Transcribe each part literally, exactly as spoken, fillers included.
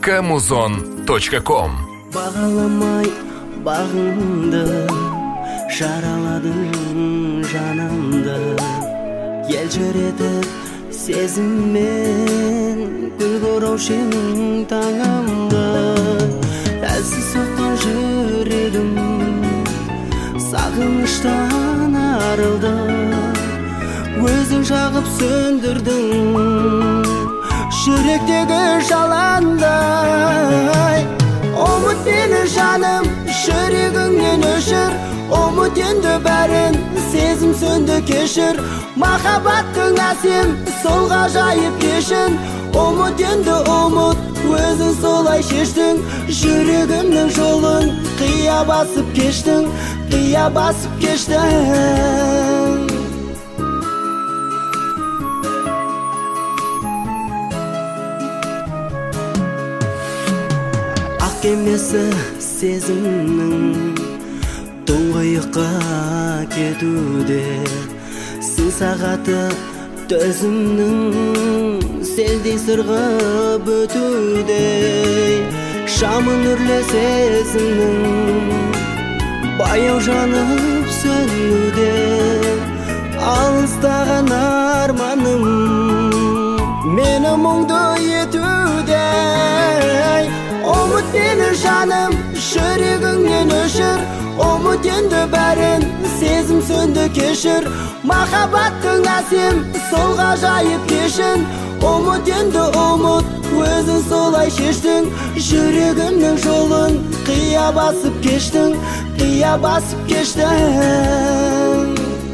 точка музон точка ком. Бағаламай бағыңды, жараладың жанымды, елжіретіп сезіммен гүл көраушының таңымды. Әлсіз соққан жүрегім сағыныштан арылды, өзің жағып сөндірдің жүректегі жаландай. Ұмыт мені жаным, жүрегіңнен өшір, ұмыт енді бәрін, сезім сөнді кешір. Махаббаттың әсем, сол ғажайып кешін, ұмыт енді ұмыт, өзің солай шештің. Жүрегімнің жолын қия басып кештің, қия басып кештің. Кемесі сезімнің тұңғиыққа кетуде, сын сағаты төзімнің селдей сырғып өтуде. Шамын үрле сезімнің баяу жанып сөнуде, алыстаған арманым мені мұңды етуде. Ұмыт мені жаным, жүрегіңнен өшір, ұмыт енді бәрін, сезім сөнді кешір. Махаббаттың әсем, сол ғажайып кешін, ұмыт енді ұмыт, өзің солай шештің. Жүрегімнің жолын қия басып кештің, қия басып кештің.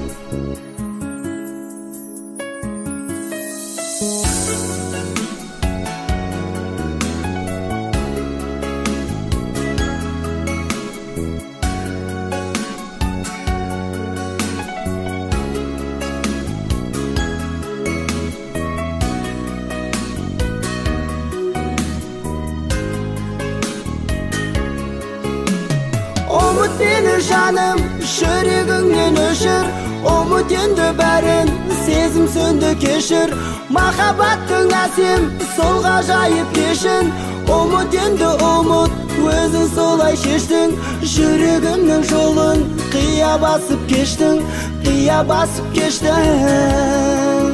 Ұмыт мені жаным, жүрегіңнен өшір, ұмыт енді бәрін, сезім сөнді кешір. Махаббаттың әсем, сол ғажайып кешін, ұмыт енді ұмыт, өзің солай шештің. Жүрегімнің жолын қия басып кештің, қия басып кештің.